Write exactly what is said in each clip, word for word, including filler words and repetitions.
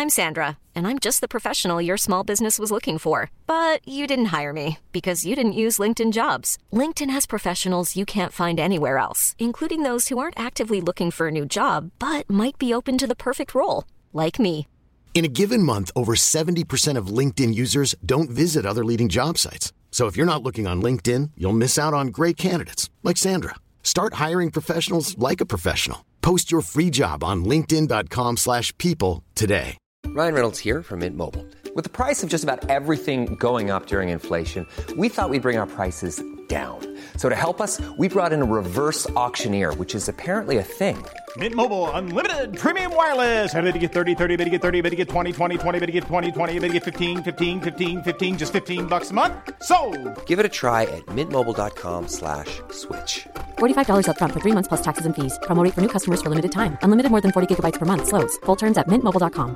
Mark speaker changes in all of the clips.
Speaker 1: I'm Sandra, and I'm just the professional your small business was looking for. But you didn't hire me because you didn't use LinkedIn Jobs. LinkedIn has professionals you can't find anywhere else, including those who aren't actively looking for a new job, but might be open to the perfect role, like me.
Speaker 2: In a given month, over seventy percent of LinkedIn users don't visit other leading job sites. So if you're not looking on LinkedIn, you'll miss out on great candidates like Sandra. Start hiring professionals like a professional. Post your free job on linkedin dot com slash people today.
Speaker 3: Ryan Reynolds here from Mint Mobile. With the price of just about everything going up during inflation, we thought we'd bring our prices down. So to help us, we brought in a reverse auctioneer, which is apparently a thing.
Speaker 4: Mint Mobile Unlimited Premium Wireless. How to get thirty, thirty, how to get thirty, how to get twenty, twenty, twenty, how to get twenty, twenty, how to get fifteen, fifteen, fifteen, fifteen, just fifteen bucks a month? Sold!
Speaker 3: Give it a try at mintmobile.com slash switch.
Speaker 5: forty-five dollars up front for three months plus taxes and fees. Promo rate for new customers for limited time. Unlimited more than forty gigabytes per month. Slows full terms at mint mobile dot com.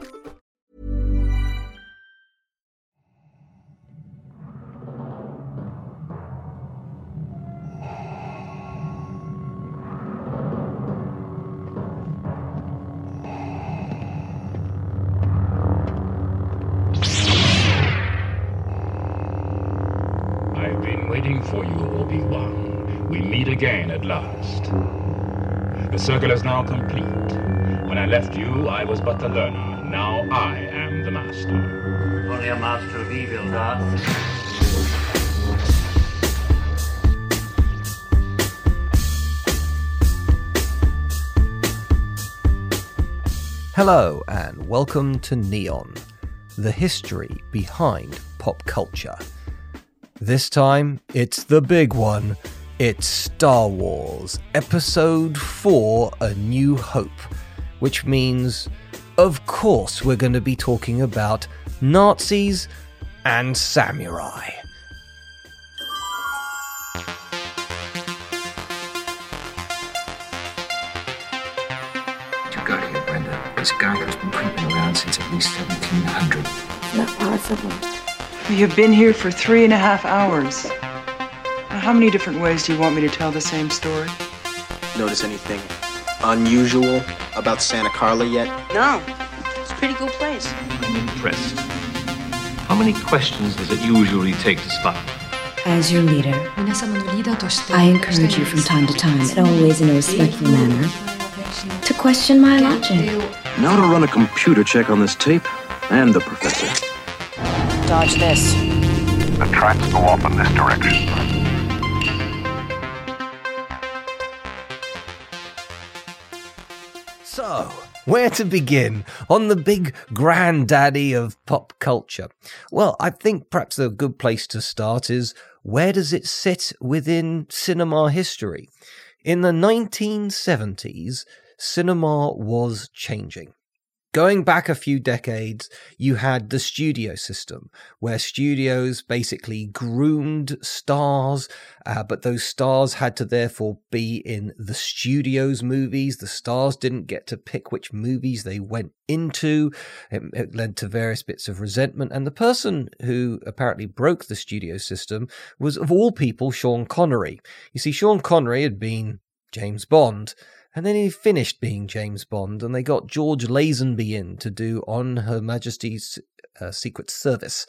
Speaker 6: Waiting for you, Obi-Wan. We meet again at last. The circle is now complete. When I left you, I was but the learner. Now I am the master.
Speaker 7: Only a master of evil, Darth.
Speaker 8: Hello and welcome to Neon, the history behind pop culture. This time, it's the big one. It's Star Wars Episode four, A New Hope, which means, of course, we're going to be talking about Nazis and samurai.
Speaker 9: You got here, Brenda. This guy who's been creeping around since at least seventeen hundred.
Speaker 10: Not possible.
Speaker 11: You've been here for three and a half hours. Now, how many different ways do you want me to tell the same story?
Speaker 12: Notice anything unusual about Santa Carla yet?
Speaker 10: No. It's a pretty cool place.
Speaker 13: I'm impressed. How many questions does it usually take to spot?
Speaker 14: As your leader, I encourage you from time to time, and always in a respectful manner, to question my logic.
Speaker 15: Now to run a computer check on this tape and the professor.
Speaker 10: Dodge this.
Speaker 16: The tracks go off in this direction.
Speaker 8: So, where to begin on the big granddaddy of pop culture? Well, I think perhaps a good place to start is, where does it sit within cinema history? In the nineteen seventies, cinema was changing. Going back a few decades, you had the studio system, where studios basically groomed stars, uh, but those stars had to therefore be in the studio's movies. The stars didn't get to pick which movies they went into. It, it led to various bits of resentment, and the person who apparently broke the studio system was, of all people, Sean Connery. You see, Sean Connery had been James Bond, and then he finished being James Bond, and they got George Lazenby in to do On Her Majesty's uh, Secret Service.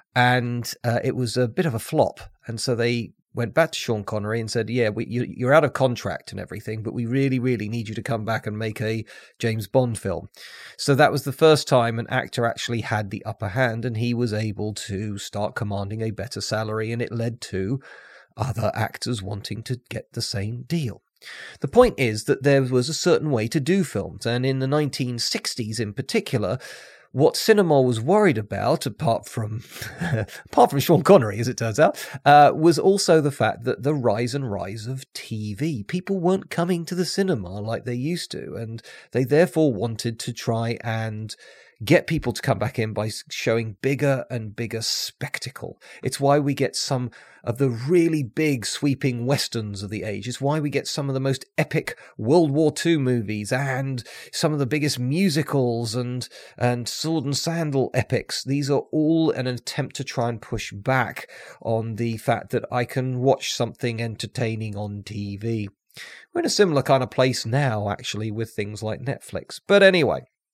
Speaker 8: And uh, it was a bit of a flop. And so they went back to Sean Connery and said, yeah, we, you, you're out of contract and everything, but we really, really need you to come back and make a James Bond film. So that was the first time an actor actually had the upper hand, and he was able to start commanding a better salary, and it led to other actors wanting to get the same deal. The point is that there was a certain way to do films, and in the nineteen sixties in particular, what cinema was worried about, apart from apart from Sean Connery, as it turns out, uh, was also the fact that the rise and rise of T V. People weren't coming to the cinema like they used to, and they therefore wanted to try and get people to come back in by showing bigger and bigger spectacle. It's why we get some of the really big sweeping westerns of the age. It's why we get some of the most epic World War Two movies and some of the biggest musicals and, and sword and sandal epics. These are all an attempt to try and push back on the fact that I can watch something entertaining on T V. We're in a similar kind of place now, actually, with things like Netflix. But anyway,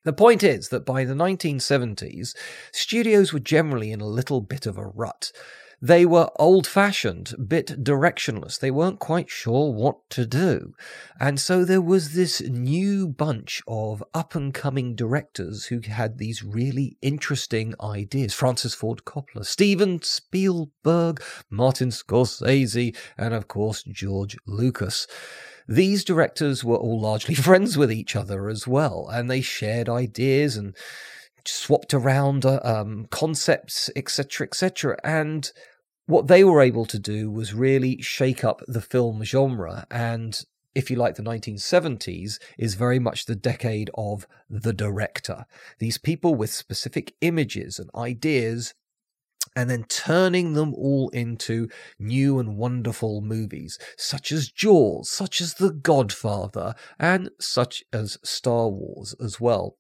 Speaker 8: The point is that by the nineteen seventies, studios were generally in a little bit of a rut. They were old-fashioned, bit directionless. They weren't quite sure what to do. And so there was this new bunch of up-and-coming directors who had these really interesting ideas. Francis Ford Coppola, Steven Spielberg, Martin Scorsese, and of course George Lucas. These directors were all largely friends with each other as well, and they shared ideas and swapped around uh, um, concepts, et cetera, et cetera. And what they were able to do was really shake up the film genre. And if you like, the nineteen seventies is very much the decade of the director. These people with specific images and ideas, and then turning them all into new and wonderful movies, such as Jaws, such as The Godfather, and such as Star Wars as well.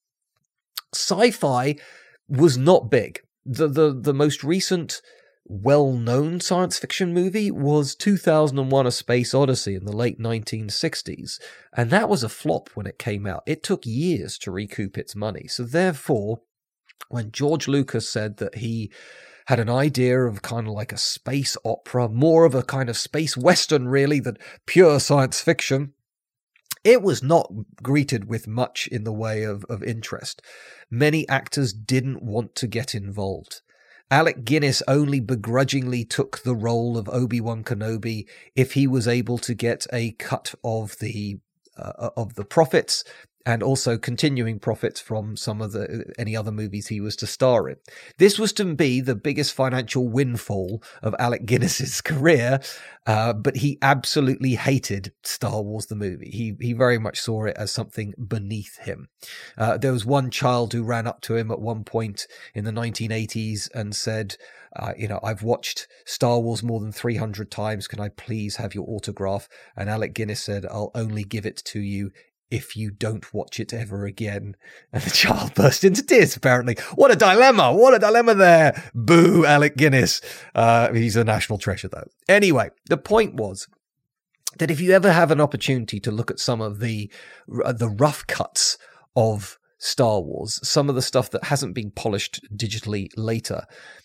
Speaker 8: Sci-fi was not big. The, the the most recent well-known science fiction movie was two thousand one: A Space Odyssey in the late nineteen sixties, and that was a flop when it came out. It took years to recoup its money. So therefore, when George Lucas said that he had an idea of kind of like a space opera, more of a kind of space western really than pure science fiction, it was not greeted with much in the way of, of interest. Many actors didn't want to get involved. Alec Guinness only begrudgingly took the role of Obi-Wan Kenobi if he was able to get a cut of the uh, of the profits, and also continuing profits from some of the any other movies he was to star in. This was to be the biggest financial windfall of Alec Guinness's career, uh, but he absolutely hated Star Wars the movie. He he very much saw it as something beneath him. Uh, there was one child who ran up to him at one point in the nineteen eighties and said, uh, you know, I've watched Star Wars more than three hundred times. Can I please have your autograph? And Alec Guinness said, I'll only give it to you if you don't watch it ever again. And the child burst into tears, apparently. What a dilemma! What a dilemma there! Boo, Alec Guinness. Uh, he's a national treasure, though. Anyway, the point was that if you ever have an opportunity to look at some of the uh, the rough cuts of Star Wars, some of the stuff that hasn't been polished digitally later,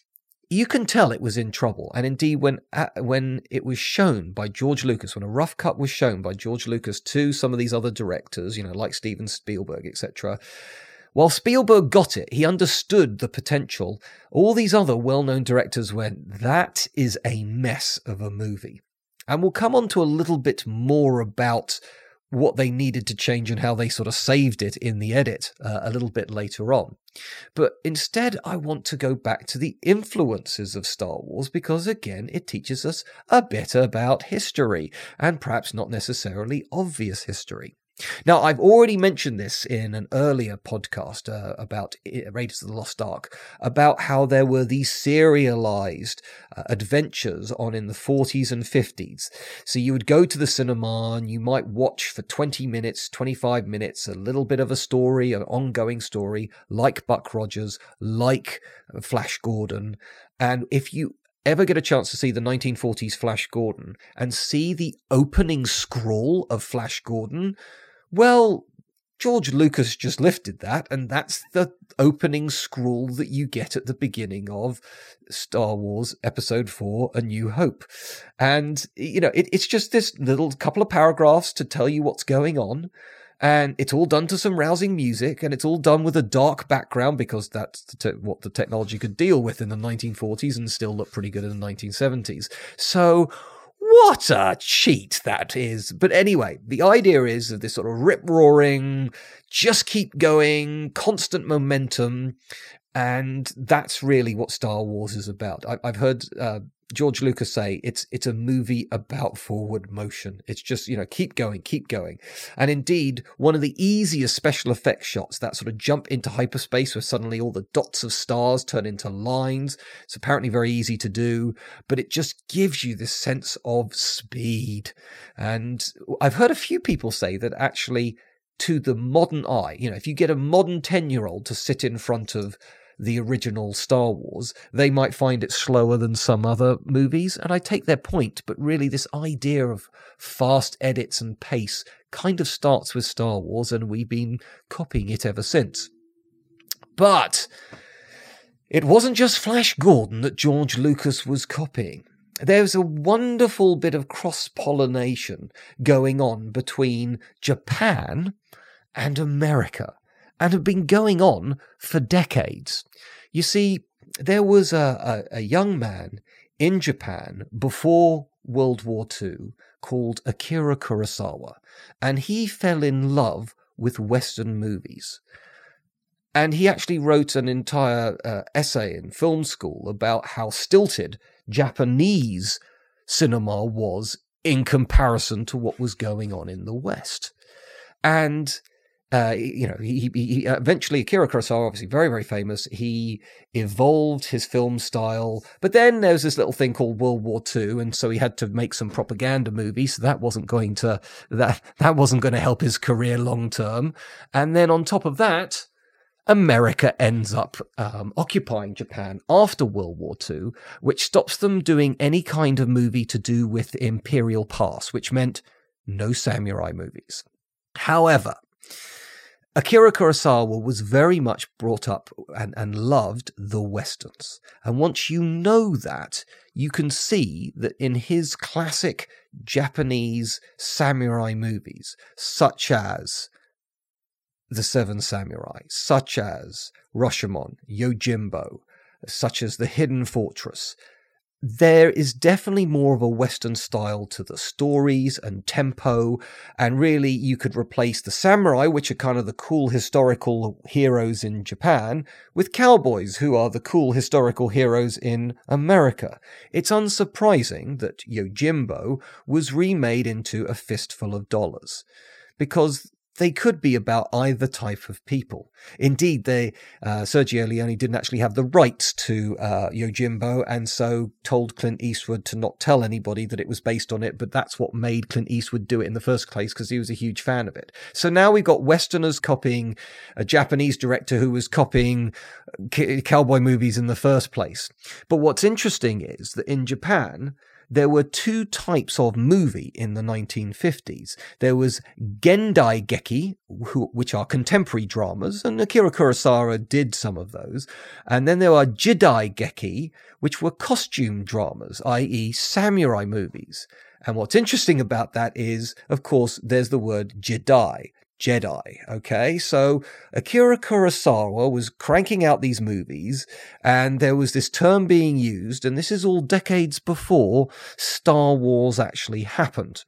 Speaker 8: you can tell it was in trouble. And indeed, when uh, when it was shown by George Lucas, when a rough cut was shown by George Lucas to some of these other directors, you know, like Steven Spielberg, et cetera, while Spielberg got it, he understood the potential. All these other well-known directors went, that is a mess of a movie. And we'll come on to a little bit more about what they needed to change and how they sort of saved it in the edit uh, a little bit later on. But instead, I want to go back to the influences of Star Wars because, again, it teaches us a bit about history, and perhaps not necessarily obvious history. Now, I've already mentioned this in an earlier podcast uh, about Raiders of the Lost Ark, about how there were these serialized uh, adventures on in the forties and fifties. So you would go to the cinema and you might watch for twenty minutes, twenty-five minutes, a little bit of a story, an ongoing story, like Buck Rogers, like Flash Gordon. And if you ever get a chance to see the nineteen forties Flash Gordon and see the opening scroll of Flash Gordon, well, George Lucas just lifted that, and that's the opening scroll that you get at the beginning of Star Wars Episode four, A New Hope. And, you know, it, it's just this little couple of paragraphs to tell you what's going on, and it's all done to some rousing music, and it's all done with a dark background because that's the te- what the technology could deal with in the nineteen forties and still look pretty good in the nineteen seventies. So what a cheat that is. But anyway, the idea is of this sort of rip-roaring, just keep going, constant momentum, and that's really what Star Wars is about. I- I've heard uh, George Lucas say it's it's a movie about forward motion. It's just, you know, keep going, keep going. And indeed, one of the easiest special effects shots, that sort of jump into hyperspace where suddenly all the dots of stars turn into lines. It's apparently very easy to do, but it just gives you this sense of speed. And I've heard a few people say that actually, to the modern eye, you know, if you get a modern ten-year-old to sit in front of the original Star Wars, they might find it slower than some other movies, and I take their point, but really this idea of fast edits and pace kind of starts with Star Wars, and we've been copying it ever since. But it wasn't just Flash Gordon that George Lucas was copying. There's a wonderful bit of cross-pollination going on between Japan and America, and have been going on for decades. You see, there was a, a, a young man in Japan before World War Two called Akira Kurosawa, and he fell in love with Western movies. And he actually wrote an entire uh, essay in film school about how stilted Japanese cinema was in comparison to what was going on in the West. And, uh, you know, he, he, he eventually, Akira Kurosawa, obviously very, very famous, he evolved his film style. But then there was this little thing called World War Two, and so he had to make some propaganda movies. So that wasn't going to, that, that wasn't going to help his career long term. And then on top of that, America ends up um, occupying Japan after World War Two, which stops them doing any kind of movie to do with the imperial past, which meant no samurai movies. However, Akira Kurosawa was very much brought up and, and loved the Westerns. And once you know that, you can see that in his classic Japanese samurai movies, such as The Seven Samurai, such as Rashomon, Yojimbo, such as The Hidden Fortress, there is definitely more of a Western style to the stories and tempo, and really you could replace the samurai, which are kind of the cool historical heroes in Japan, with cowboys, who are the cool historical heroes in America. It's unsurprising that Yojimbo was remade into A Fistful of Dollars, because they could be about either type of people. Indeed, they uh, Sergio Leone didn't actually have the rights to uh, Yojimbo, and so told Clint Eastwood to not tell anybody that it was based on it, but that's what made Clint Eastwood do it in the first place, because he was a huge fan of it. So now we've got Westerners copying a Japanese director who was copying c- cowboy movies in the first place. But what's interesting is that in Japan, there were two types of movie in the nineteen fifties. There was Gendai Geki, who, which are contemporary dramas, and Akira Kurosawa did some of those. And then there are Jidai Geki, which were costume dramas, that is samurai movies. And what's interesting about that is, of course, there's the word Jedi. Jedi, okay? So Akira Kurosawa was cranking out these movies, and there was this term being used, and this is all decades before Star Wars actually happened.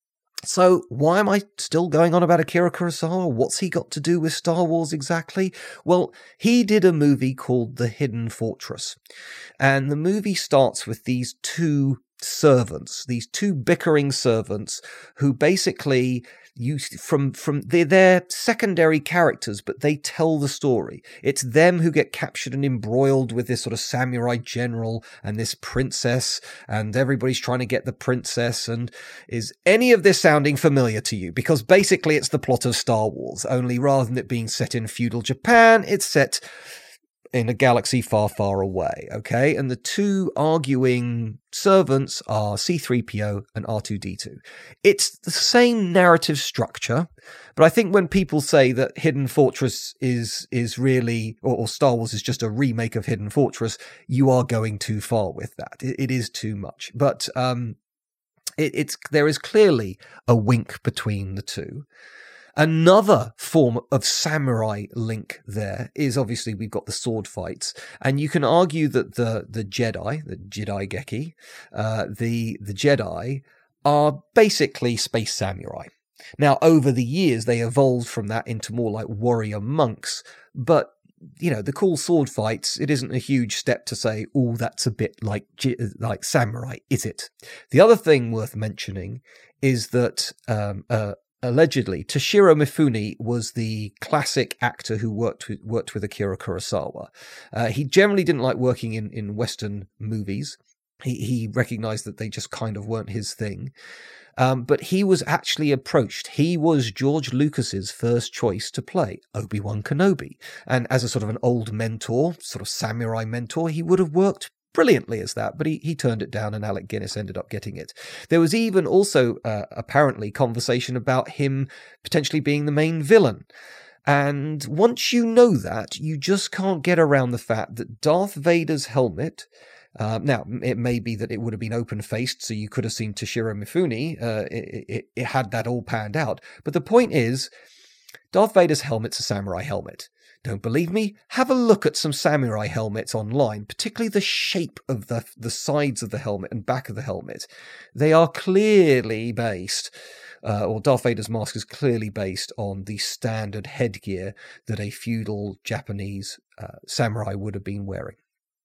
Speaker 8: So why am I still going on about Akira Kurosawa? What's he got to do with Star Wars exactly? Well, he did a movie called The Hidden Fortress, and the movie starts with these two servants, these two bickering servants who basically You from from they're, they're secondary characters, but they tell the story. It's them who get captured and embroiled with this sort of samurai general and this princess, and everybody's trying to get the princess. And is any of this sounding familiar to you? Because basically it's the plot of Star Wars, only rather than it being set in feudal Japan, it's set in a galaxy far, far away, okay? And the two arguing servants are C three P O and R two D two. It's the same narrative structure, but I think when people say that Hidden Fortress is is really, or, or Star Wars is just a remake of Hidden Fortress, you are going too far with that. It, it is too much. But um, it, it's there is clearly a wink between the two. Another form of samurai link there is obviously we've got the sword fights, and you can argue that the the Jedi, the Jidai Geki, uh, the the Jedi are basically space samurai. Now, over the years, they evolved from that into more like warrior monks, but you know, the cool sword fights, it isn't a huge step to say, oh, that's a bit like like samurai, is it? The other thing worth mentioning is that um, uh, allegedly, Toshiro Mifune was the classic actor who worked with, worked with Akira Kurosawa. Uh, he generally didn't like working in, in Western movies. He, he recognized that they just kind of weren't his thing. Um, but he was actually approached. He was George Lucas's first choice to play Obi-Wan Kenobi. And as a sort of an old mentor, sort of samurai mentor, he would have worked brilliantly as that, but he, he turned it down, and Alec Guinness ended up getting it. There was even also uh, apparently conversation about him potentially being the main villain. And once you know that, you just can't get around the fact that Darth Vader's helmet, uh, now, it may be that it would have been open-faced, so you could have seen Toshiro Mifune, uh, it, it, it had that all panned out. But the point is, Darth Vader's helmet's a samurai helmet. Don't believe me? Have a look at some samurai helmets online, particularly the shape of the, the sides of the helmet and back of the helmet. They are clearly based, uh, or Darth Vader's mask is clearly based on the standard headgear that a feudal Japanese uh, samurai would have been wearing.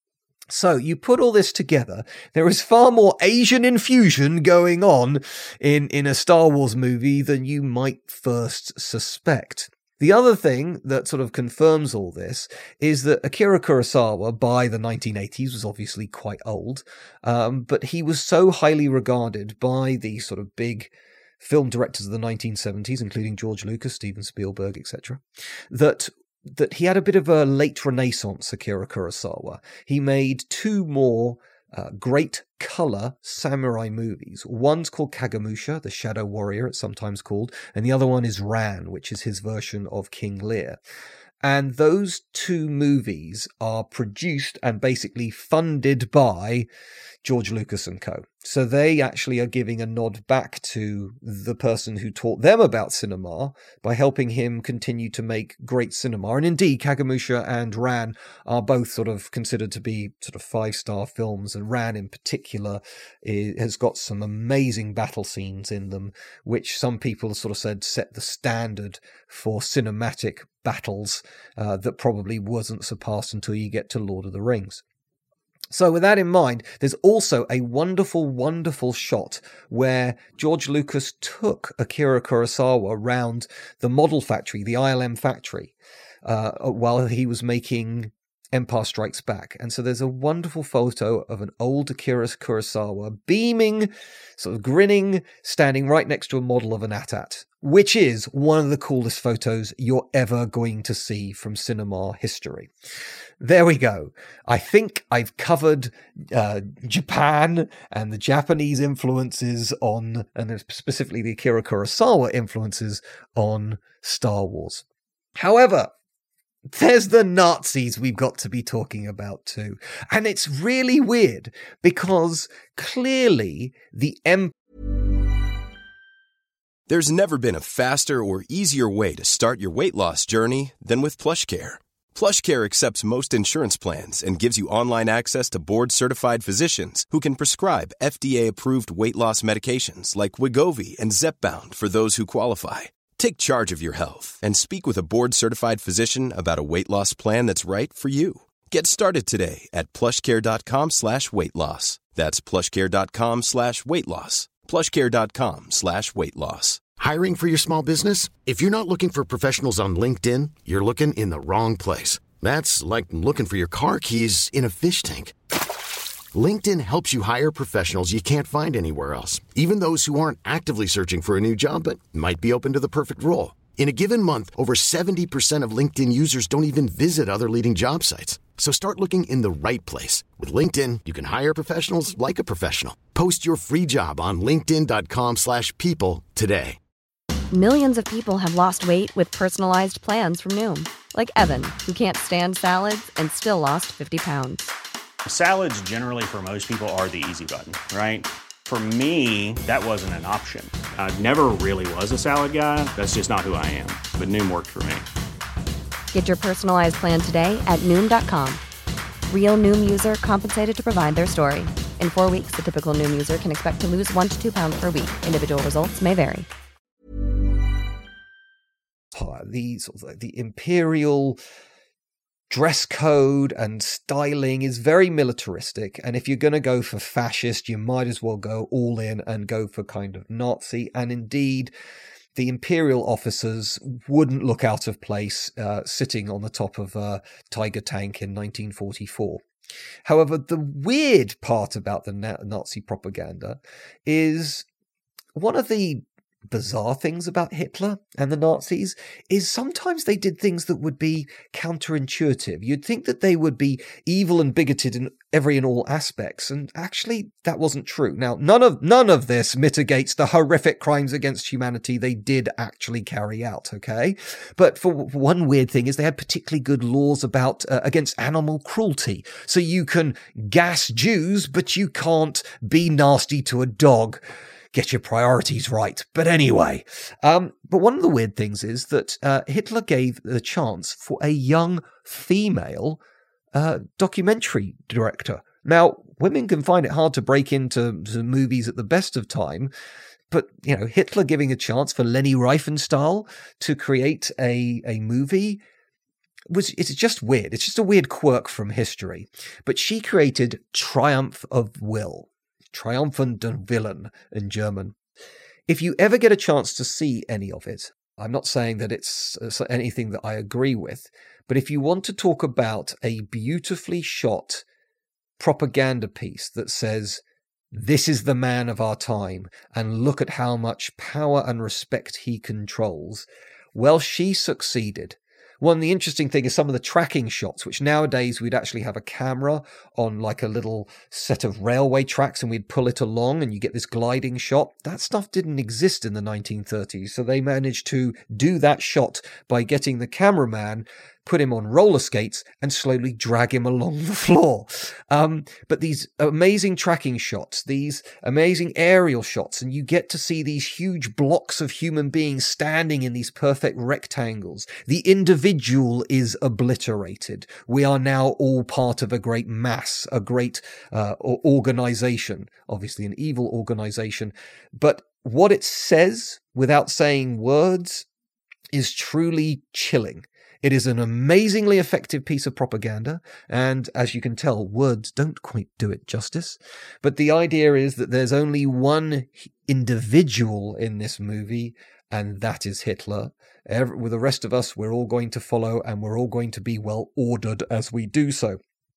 Speaker 8: So you put all this together, there is far more Asian infusion going on in, in a Star Wars movie than you might first suspect. The other thing that sort of confirms all this is that Akira Kurosawa, by the nineteen eighties, was obviously quite old, um, but he was so highly regarded by the sort of big film directors of the nineteen seventies, including George Lucas, Steven Spielberg, et cetera, that that he had a bit of a late renaissance, Akira Kurosawa. He made two more uh, great color samurai movies. One's called Kagemusha, the Shadow Warrior, it's sometimes called, and the other one is Ran, which is his version of King Lear. And those two movies are produced and basically funded by George Lucas and co. So they actually are giving a nod back to the person who taught them about cinema by helping him continue to make great cinema. And indeed, Kagemusha and Ran are both sort of considered to be sort of five-star films. And Ran in particular is, has got some amazing battle scenes in them, which some people sort of said set the standard for cinematic battles uh, that probably wasn't surpassed until you get to Lord of the Rings. So with that in mind, there's also a wonderful, wonderful shot where George Lucas took Akira Kurosawa round the model factory, the I L M factory, uh, while he was making Empire Strikes Back. And so there's a wonderful photo of an old Akira Kurosawa beaming, sort of grinning, standing right next to a model of an A T A T, which is one of the coolest photos you're ever going to see from cinema history. There we go. I think I've covered uh, Japan and the Japanese influences on, and specifically the Akira Kurosawa influences on Star Wars. However, there's the Nazis we've got to be talking about too. And it's really weird because clearly the Empire...
Speaker 17: There's never been a faster or easier way to start your weight loss journey than with PlushCare. PlushCare accepts most insurance plans and gives you online access to board-certified physicians who can prescribe F D A-approved weight loss medications like Wegovy and Zepbound for those who qualify. Take charge of your health and speak with a board-certified physician about a weight loss plan that's right for you. Get started today at plushcare.com slash weight loss. That's plushcare.com slash weight loss. plushcare.com slash weight loss.
Speaker 2: Hiring for your small business? If you're not looking for professionals on LinkedIn, you're looking in the wrong place. That's like looking for your car keys in a fish tank. LinkedIn helps you hire professionals you can't find anywhere else, even those who aren't actively searching for a new job but might be open to the perfect role. In a given month, over seventy percent of LinkedIn users don't even visit other leading job sites. So start looking in the right place. With LinkedIn, you can hire professionals like a professional. Post your free job on linkedin.com slash people today.
Speaker 5: Millions of people have lost weight with personalized plans from Noom. Like Evan, who can't stand salads and still lost fifty pounds.
Speaker 4: Salads generally for most people are the easy button, right? For me, that wasn't an option. I never really was a salad guy. That's just not who I am. But Noom worked for me.
Speaker 5: Get your personalized plan today at Noom dot com. Real Noom user compensated to provide their story. In four weeks, the typical Noom user can expect to lose one to two pounds per week. Individual results may vary.
Speaker 8: The, sort of, the imperial dress code and styling is very militaristic, and if you're going to go for fascist, you might as well go all in and go for kind of Nazi. And indeed, the imperial officers wouldn't look out of place uh, sitting on the top of a Tiger tank in nineteen forty-four. However, the weird part about the Nazi propaganda is one of the bizarre things about Hitler and the Nazis is sometimes they did things that would be counterintuitive. You'd think that they would be evil and bigoted in every and all aspects, and actually that wasn't true. Now, none of none of this mitigates the horrific crimes against humanity they did actually carry out, okay? But for one weird thing is they had particularly good laws about uh, against animal cruelty. So you can gas Jews, but you can't be nasty to a dog. Get your priorities right. But anyway, um, but one of the weird things is that uh, Hitler gave the chance for a young female uh, documentary director. Now, women can find it hard to break into to movies at the best of time, but, you know, Hitler giving a chance for Leni Riefenstahl to create a, a movie was, it's just weird. It's just a weird quirk from history. But she created Triumph of Will. Triumphant den Willen in German. If you ever get a chance to see any of it, I'm not saying that it's anything that I agree with, but if you want to talk about a beautifully shot propaganda piece that says, this is the man of our time, and look at how much power and respect he controls, well, she succeeded. One, the interesting thing is some of the tracking shots, which nowadays we'd actually have a camera on like a little set of railway tracks and we'd pull it along and you get this gliding shot. That stuff didn't exist in the nineteen thirties. So they managed to do that shot by getting the cameraman, put him on roller skates and slowly drag him along the floor. Um, but these amazing tracking shots, these amazing aerial shots, and you get to see these huge blocks of human beings standing in these perfect rectangles. The individual is obliterated. We are now all part of a great mass, a great uh, organization, obviously an evil organization. But what it says without saying words is truly chilling. It is an amazingly effective piece of propaganda, and as you can tell, words don't quite do it justice. But the idea is that there's only one individual in this movie, and that is Hitler. Every, with the rest of us, we're all going to follow, and we're all going to be well ordered as we do so.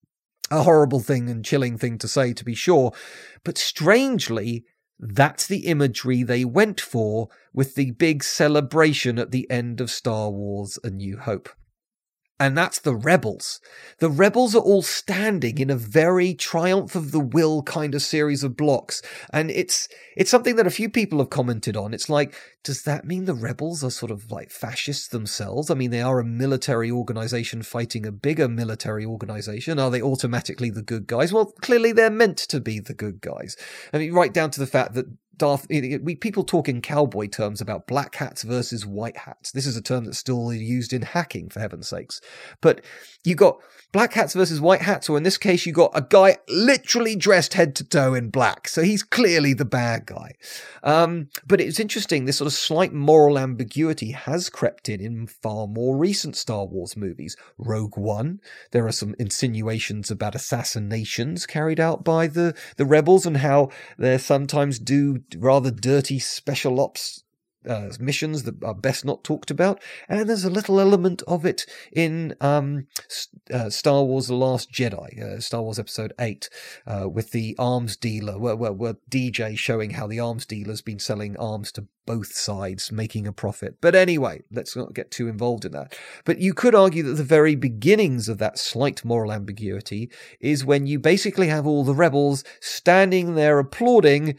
Speaker 8: A horrible thing and chilling thing to say, to be sure, but strangely, that's the imagery they went for with the big celebration at the end of Star Wars: A New Hope. And that's the rebels. The rebels are all standing in a very Triumph of the Will kind of series of blocks. And it's it's something that a few people have commented on. It's like, does that mean the rebels are sort of like fascists themselves? I mean, they are a military organization fighting a bigger military organization. Are they automatically the good guys? Well, clearly they're meant to be the good guys. I mean, right down to the fact that Darth, we people talk in cowboy terms about black hats versus white hats. This is a term that's still used in hacking, for heaven's sakes. But you got black hats versus white hats, or in this case, you got a guy literally dressed head to toe in black. So he's clearly the bad guy. Um, but it's interesting, this sort of slight moral ambiguity has crept in in far more recent Star Wars movies. Rogue One, there are some insinuations about assassinations carried out by the, the rebels and how they sometimes do rather dirty special ops Uh, missions that are best not talked about, and there's a little element of it in um, uh, Star Wars The Last Jedi, uh, Star Wars Episode eight, uh, with the arms dealer, where, where, where D J showing how the arms dealer's been selling arms to both sides, making a profit. But anyway, let's not get too involved in that. But you could argue that the very beginnings of that slight moral ambiguity is when you basically have all the rebels standing there applauding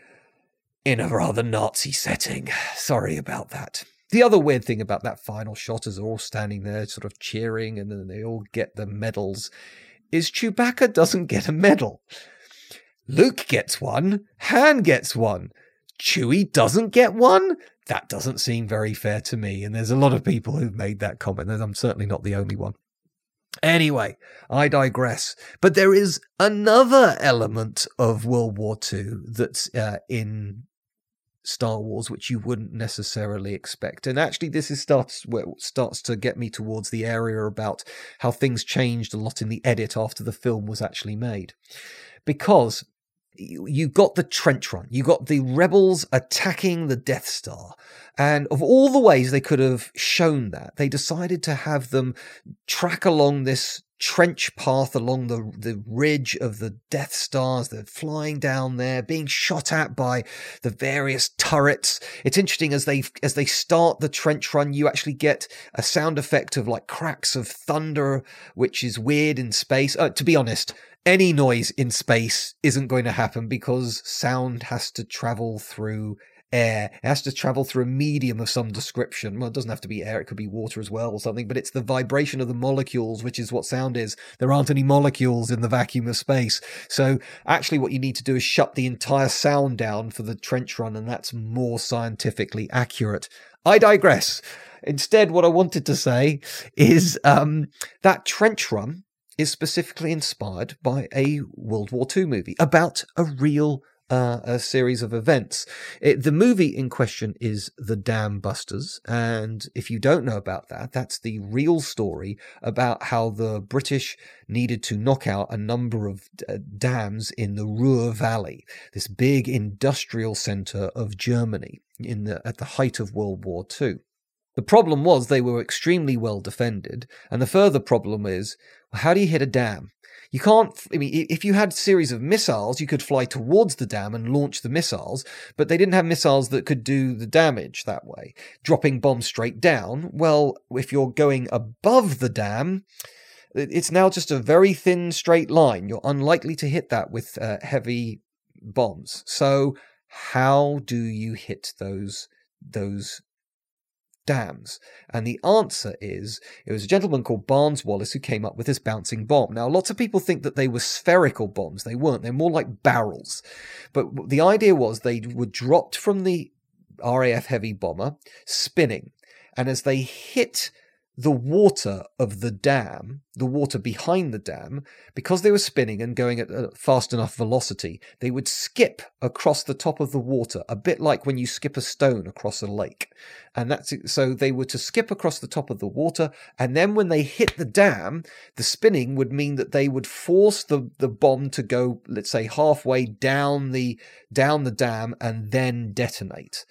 Speaker 8: in a rather Nazi setting. Sorry about that. The other weird thing about that final shot as they're all standing there sort of cheering and then they all get the medals is Chewbacca doesn't get a medal. Luke gets one. Han gets one. Chewie doesn't get one? That doesn't seem very fair to me. And there's a lot of people who've made that comment, and I'm certainly not the only one. Anyway, I digress. But there is another element of World War Two that's uh, in Star Wars which you wouldn't necessarily expect. And actually this is starts where it starts to get me towards the area about how things changed a lot in the edit after the film was actually made. Because you got the trench run, you got the rebels attacking the Death Star, and of all the ways they could have shown that, they decided to have them track along this trench path along the the ridge of the Death Stars. They're flying down there, being shot at by the various turrets. It's interesting, as they as they start the trench run, you actually get a sound effect of like cracks of thunder, which is weird in space. Uh, to be honest, any noise in space isn't going to happen because sound has to travel through air. It has to travel through a medium of some description. Well, it doesn't have to be air, it could be water as well or something, but it's the vibration of the molecules, which is what sound is. There aren't any molecules in the vacuum of space. So actually what you need to do is shut the entire sound down for the trench run, and that's more scientifically accurate. I digress. Instead, what I wanted to say is um, that trench run is specifically inspired by a World War Two movie about a real uh, a series of events. It, the movie in question is The Dam Busters, and if you don't know about that, that's the real story about how the British needed to knock out a number of uh, dams in the Ruhr Valley, this big industrial centre of Germany in the at the height of World War Two. The problem was they were extremely well defended, and the further problem is, how do you hit a dam? You can't, I mean, if you had a series of missiles, you could fly towards the dam and launch the missiles, but they didn't have missiles that could do the damage that way. Dropping bombs straight down, well, if you're going above the dam, it's now just a very thin straight line. You're unlikely to hit that with uh, heavy bombs. So how do you hit those, those dams? And the answer is, it was a gentleman called Barnes Wallis who came up with this bouncing bomb. Now, lots of people think that they were spherical bombs. They weren't. They're more like barrels. But the idea was they were dropped from the R A F heavy bomber, spinning. And as they hit the water of the dam, the water behind the dam, because they were spinning and going at a fast enough velocity, they would skip across the top of the water, a bit like when you skip a stone across a lake. And that's it. So they were to skip across the top of the water, and then when they hit the dam, the spinning would mean that they would force the, the bomb to go, let's say, halfway down the down the dam and then detonate.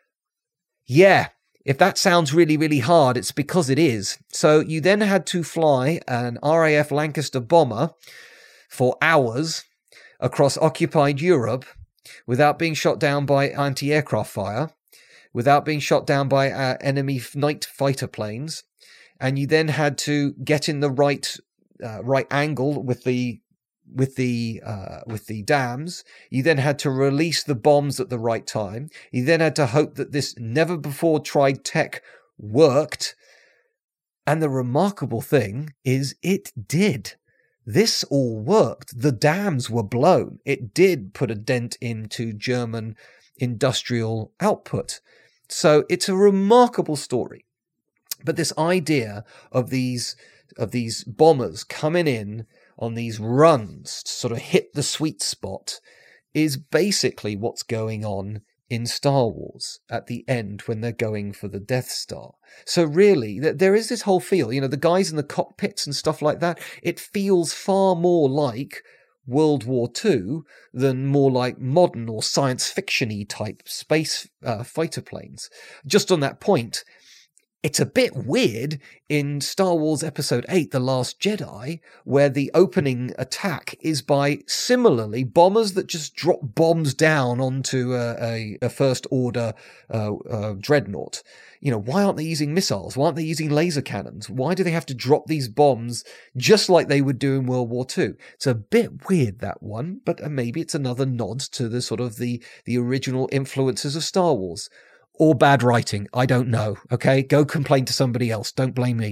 Speaker 8: Yeah. If that sounds really, really hard, it's because it is. So you then had to fly an R A F Lancaster bomber for hours across occupied Europe without being shot down by anti-aircraft fire, without being shot down by uh, enemy night fighter planes. And you then had to get in the right uh, right angle with the with the uh, with the dams. You then had to release the bombs at the right time. You then had to hope that this never-before-tried tech worked. And the remarkable thing is it did. This all worked. The dams were blown. It did put a dent into German industrial output. So it's a remarkable story. But this idea of these of these bombers coming in on these runs to sort of hit the sweet spot is basically what's going on in Star Wars at the end when they're going for the Death Star. So really, there is this whole feel, you know, the guys in the cockpits and stuff like that, it feels far more like World War Two than more like modern or science fiction-y type space uh, fighter planes. Just on that point, it's a bit weird in Star Wars Episode eight, The Last Jedi, where the opening attack is by, similarly, bombers that just drop bombs down onto a, a, a First Order uh, uh, dreadnought. You know, why aren't they using missiles? Why aren't they using laser cannons? Why do they have to drop these bombs just like they would do in World War Two? It's a bit weird, that one, but maybe it's another nod to the sort of the, the original influences of Star Wars. Or bad writing, I don't know, okay? Go complain to somebody else, don't blame me.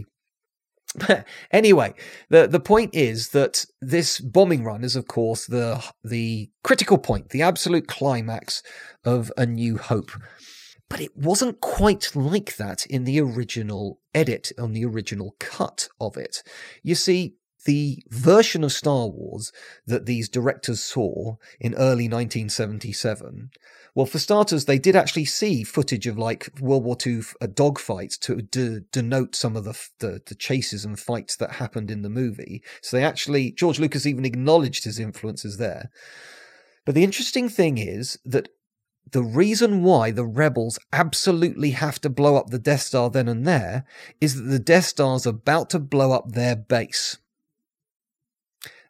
Speaker 8: Anyway, the, the point is that this bombing run is, of course, the, the critical point, the absolute climax of A New Hope. But it wasn't quite like that in the original edit, on the original cut of it. You see, the version of Star Wars that these directors saw in early nineteen seventy-seven, well, for starters, they did actually see footage of like World War Two uh, dogfights to de- denote some of the, the the chases and fights that happened in the movie. So they actually, George Lucas even acknowledged his influences there. But the interesting thing is that the reason why the rebels absolutely have to blow up the Death Star then and there is that the Death Star's about to blow up their base.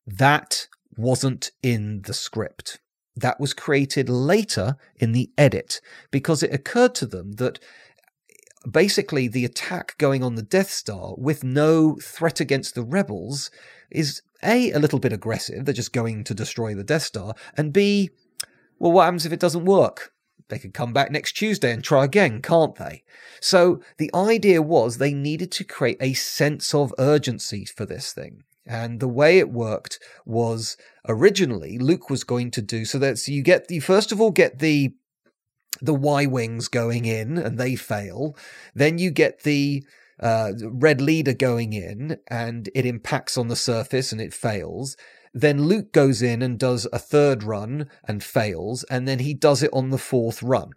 Speaker 8: That wasn't in the script. That was created later in the edit because it occurred to them that basically the attack going on the Death Star with no threat against the rebels is A, a little bit aggressive. They're just going to destroy the Death Star. And B, well, what happens if it doesn't work? They could come back next Tuesday and try again, can't they? So the idea was they needed to create a sense of urgency for this thing. And the way it worked was originally Luke was going to do so that so you get you first of all get the the Y-wings going in and they fail. Then you get the uh, Red Leader going in and it impacts on the surface and it fails. Then Luke goes in and does a third run and fails, and then he does it on the fourth run.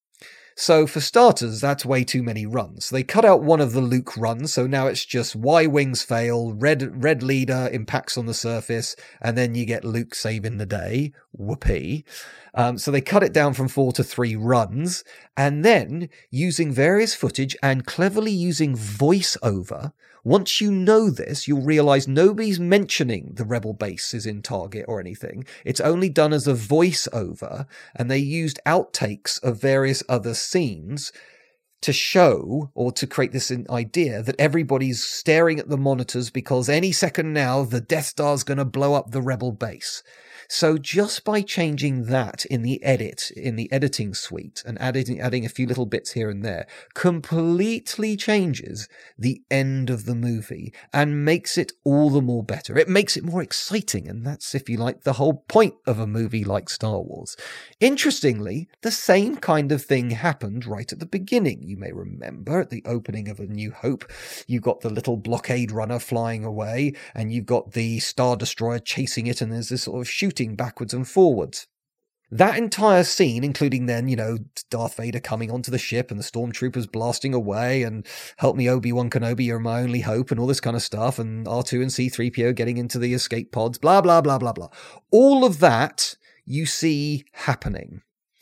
Speaker 8: So for starters, that's way too many runs. They cut out one of the Luke runs, so now it's just Y-wings fail, red red leader impacts on the surface, and then you get Luke saving the day. Whoopee. Um, so they cut it down from four to three runs, and then using various footage and cleverly using voiceover. Once you know this, you'll realize nobody's mentioning the rebel base is in target or anything. It's only done as a voiceover, and they used outtakes of various other scenes to show or to create this idea that everybody's staring at the monitors because any second now the Death Star's going to blow up the rebel base. So just by changing that in the edit, in the editing suite, and adding, adding a few little bits here and there, completely changes the end of the movie and makes it all the more better. It makes it more exciting, and that's, if you like, the whole point of a movie like Star Wars. Interestingly, the same kind of thing happened right at the beginning. You may remember at the opening of A New Hope, you got the little blockade runner flying away, and you've got the Star Destroyer chasing it, and there's this sort of shooting backwards and forwards. That entire scene, including then, you know, Darth Vader coming onto the ship and the stormtroopers blasting away and help me Obi-Wan Kenobi, you're my only hope and all this kind of stuff, and R two and C three P O getting into the escape pods, blah, blah, blah, blah, blah. All of that you see happening.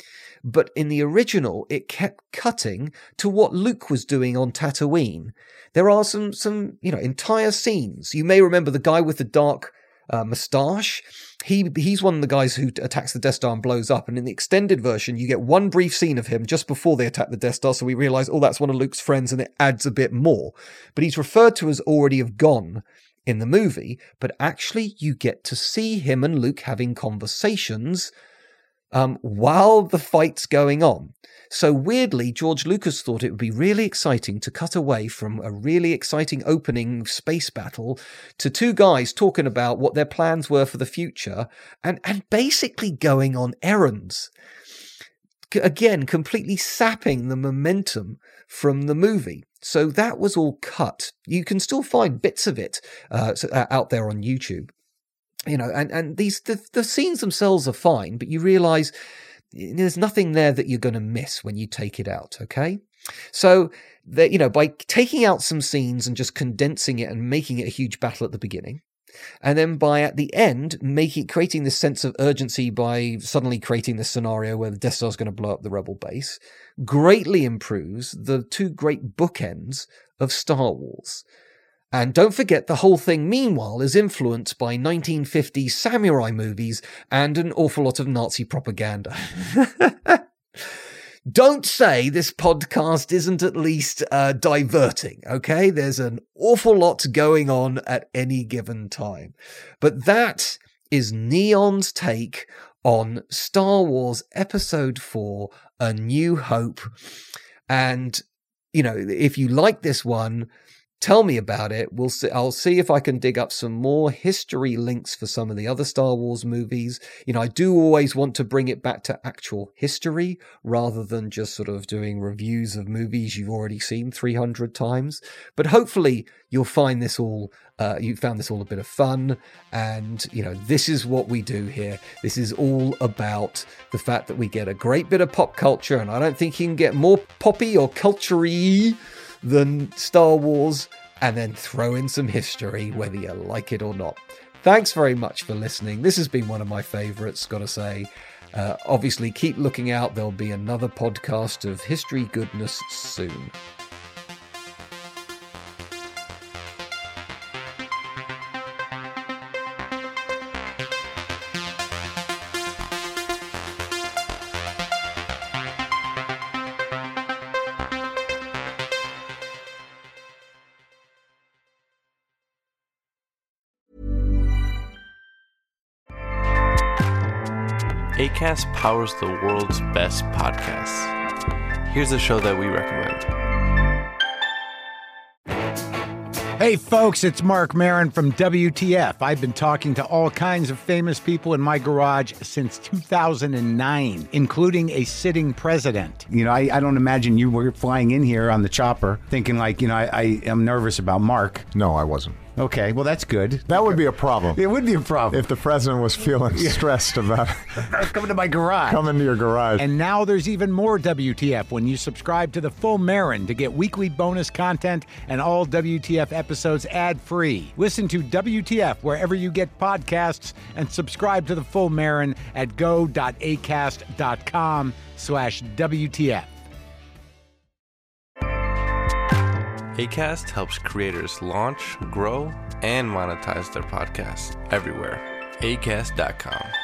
Speaker 8: But in the original, it kept cutting to what Luke was doing on Tatooine. There are some, some, you know, entire scenes. You may remember the guy with the dark Uh, moustache. He he's one of the guys who attacks the Death Star and blows up. And in the extended version, you get one brief scene of him just before they attack the Death Star. So we realize, oh, that's one of Luke's friends, and it adds a bit more. But he's referred to as already have gone in the movie. But actually, you get to see him and Luke having conversations um, while the fight's going on. So weirdly, George Lucas thought it would be really exciting to cut away from a really exciting opening space battle to two guys talking about what their plans were for the future and, and basically going on errands. Again, completely sapping the momentum from the movie. So that was all cut. You can still find bits of it uh, out there on YouTube. You know, and, and these the, the scenes themselves are fine, but you realize there's nothing there that you're going to miss when you take it out, okay? So, that, you know, by taking out some scenes and just condensing it and making it a huge battle at the beginning, and then by at the end making creating this sense of urgency by suddenly creating this scenario where the Death Star is going to blow up the Rebel base, greatly improves the two great bookends of Star Wars. And don't forget, the whole thing, meanwhile, is influenced by nineteen fifties samurai movies and an awful lot of Nazi propaganda. Don't say this podcast isn't at least uh, diverting, okay? There's an awful lot going on at any given time. But that is Neon's take on Star Wars Episode four, A New Hope. And, you know, if you like this one, tell me about it. We'll see, I'll see if I can dig up some more history links for some of the other Star Wars movies. You know, I do always want to bring it back to actual history rather than just sort of doing reviews of movies you've already seen three hundred times. But hopefully you'll find this all, uh, you found this all a bit of fun. And, you know, this is what we do here. This is all about the fact that we get a great bit of pop culture. And I don't think you can get more poppy or culture-y than Star Wars, and then throw in some history, whether you like it or not. Thanks very much for listening. This has been one of my favourites, gotta say. Uh, obviously, keep looking out. There'll be another podcast of history goodness soon.
Speaker 18: Acast powers the world's best podcasts. Here's a show that we recommend.
Speaker 19: Hey folks, it's Mark Maron from W T F. I've been talking to all kinds of famous people in my garage since two thousand nine, including a sitting president. You know, I, I don't imagine you were flying in here on the chopper thinking like, you know, I, I am nervous about Mark.
Speaker 20: No, I wasn't.
Speaker 19: Okay, well, that's good.
Speaker 20: That would be a problem.
Speaker 19: It would be a problem.
Speaker 20: If the president was feeling yeah. stressed about
Speaker 19: coming to my garage.
Speaker 20: Coming to your garage.
Speaker 19: And now there's even more W T F when you subscribe to the full Maron to get weekly bonus content and all W T F episodes ad-free. Listen to W T F wherever you get podcasts and subscribe to the full Maron at go.acast.com slash WTF.
Speaker 18: Acast helps creators launch, grow, and monetize their podcasts everywhere. acast dot com.